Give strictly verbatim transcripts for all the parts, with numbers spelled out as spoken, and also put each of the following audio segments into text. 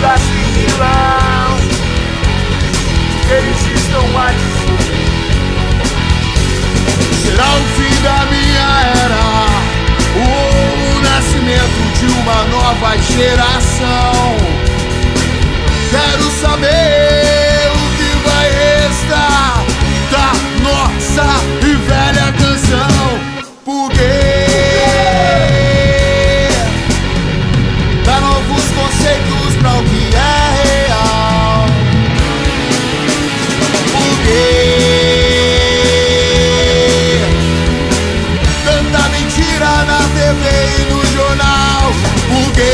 se assimilam, eles estão a destruir. Será o fim da minha era, ou o nascimento de uma nova geração? Quero saber o que vai restar da nossa e velha canção. Porque dá novos conceitos pra o que é real. Porque tanta mentira na T V e no jornal. Porque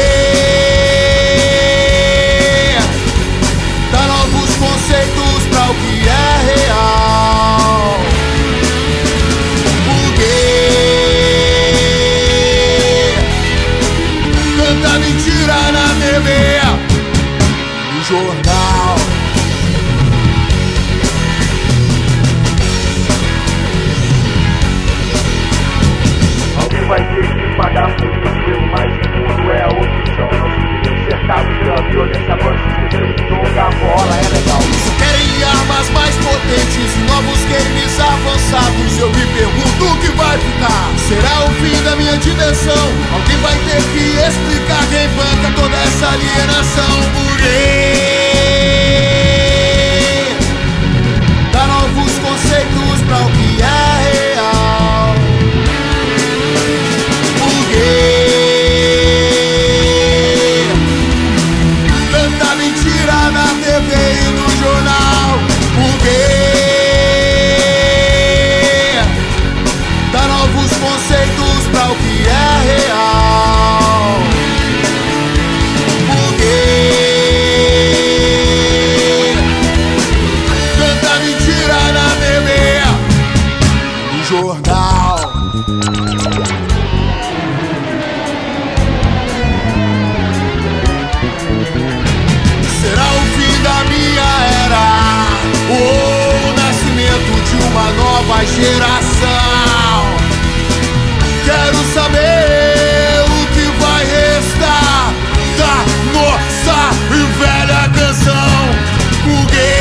dá novos conceitos pra o que é real. Porque tanta mentira na T V, no jornal. Alguém vai ter que pagar por isso, mas o mundo é a opção. Não se vive cercado pela violência, agora se esqueceu que jogar bola é legal. Só querem armas mais potentes e novos games avançados. Eu me pergunto o que vai ficar. Será o fim da minha dimensão? Alguém vai ter que explicar quem banca toda essa alienação. Porque dá novos conceitos pra o que é real. Porque tanta mentira na T V e no jornal. Porque dá novos conceitos pra o que é real. Porque tanta mentira na T V, no jornal. Será o fim da minha era, ou o nascimento de uma nova geração? Quero saber o que vai restar da nossa e velha canção. Porque